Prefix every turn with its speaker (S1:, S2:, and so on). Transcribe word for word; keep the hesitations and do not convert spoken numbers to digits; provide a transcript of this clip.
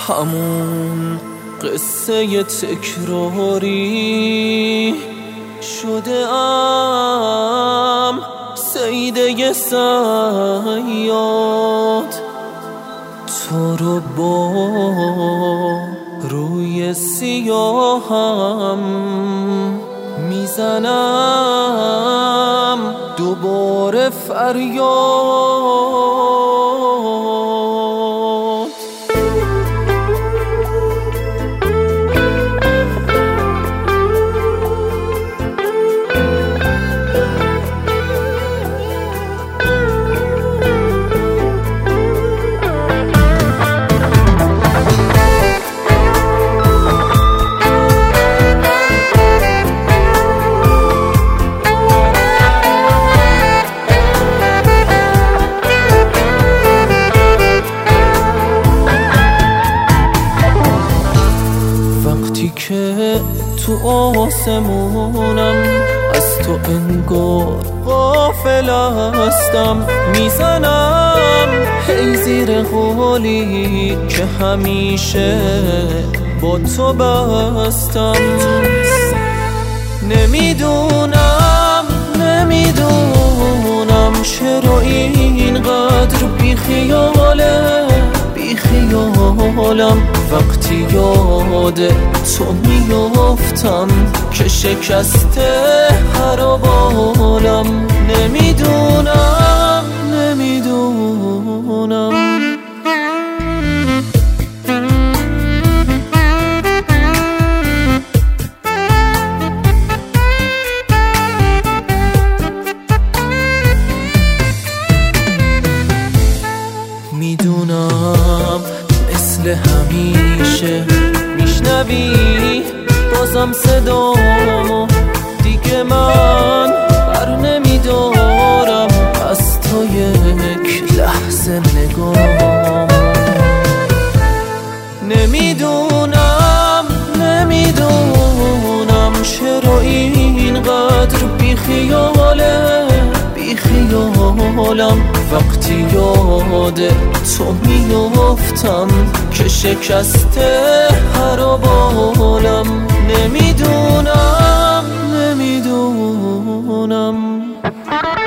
S1: همون قصه تکراری شده ام سیده صیاد، تو رو با روی سیاهم میزنم دوباره فریاد. که تو آسمونم از تو انگار غافل هستم، میزنم هی زیر حالی که همیشه با تو بستم. نمیدونم نمیدونم چرا اینقدر بیخیاله بیخیالم وقتی یاد تو میافتم که شکسته هر بالم. نمیدونم نمیدونم میدونم مثل همیشه میشنوی بازم صدامو، دیگه من بر نمیدارم از تو یک لحظه نگام. نمیدونم نمیدونم چرا اینقدر بیخیاله بیخیالم وقتی یاد تو میافتم که شکسته هر بالم. نمیدونم نمیدونم